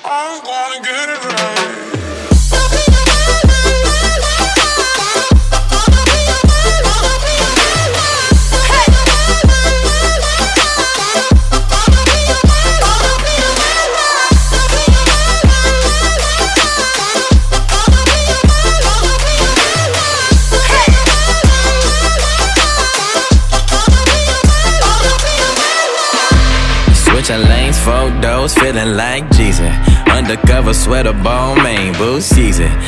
I'm gonna get it right. Switching lanes, 4 doors, feeling like Jesus. Undercover sweater, ball main, boo season.